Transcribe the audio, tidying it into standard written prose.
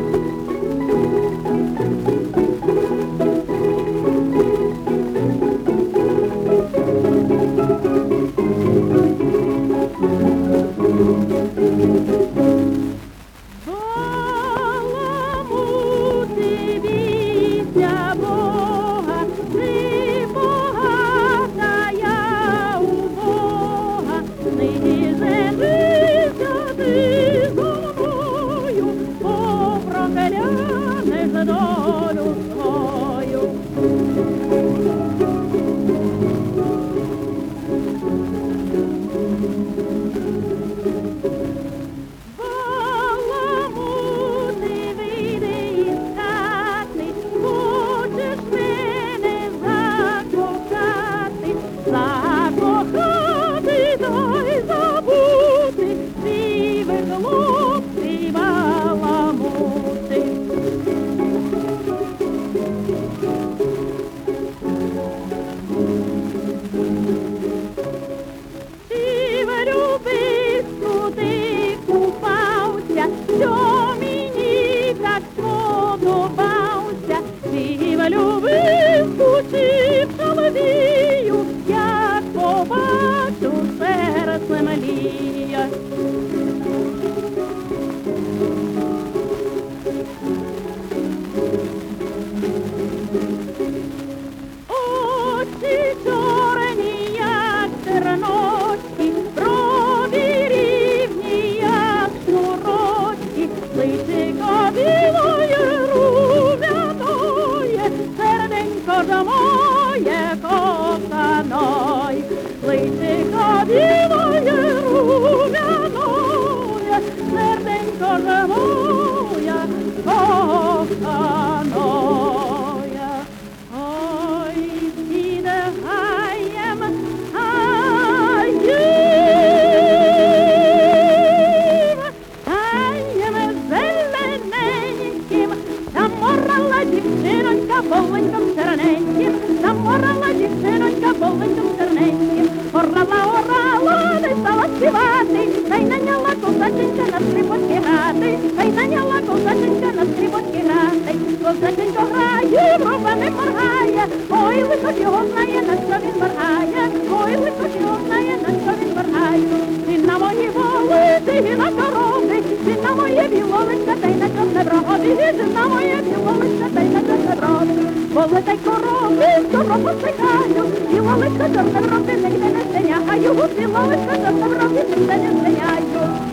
долю свою. Баламути вийди із хати, хочеш мене закохати, закохати та й забути, сиве хлопці баламути. Що мені так сподобався, ти любив, скучив, шаловію, як побачу, серце мліє. Очі чорні, як терночки, личико білоє, румяноє, серденько ж моє коханой. Личико білоє, румяноє, серденько ж моє коханоє. Ой, піде гаєм, дівчинонька боленьком черненьким, заморала дівчинонька боленьком черненьким. Орала, не стала співати, та й наняла козаченька на скрипочки грати, та й наняла козаченька на скрипочки грати. Козаченько грає, бровами моргає, ой, лихо ж його знає, на що він моргає, ой, лихо ж його знає, на що він моргає. Ти на мої воли, ти на корови, ти на моє білолище, та й на чорне брогові, ти на моє білолище, та й на чорне брогові. Полетай корови, корову чекаю, білолище, чорне брови, нігде не стеняю, білолище, чорне брови, нігде не стеняю.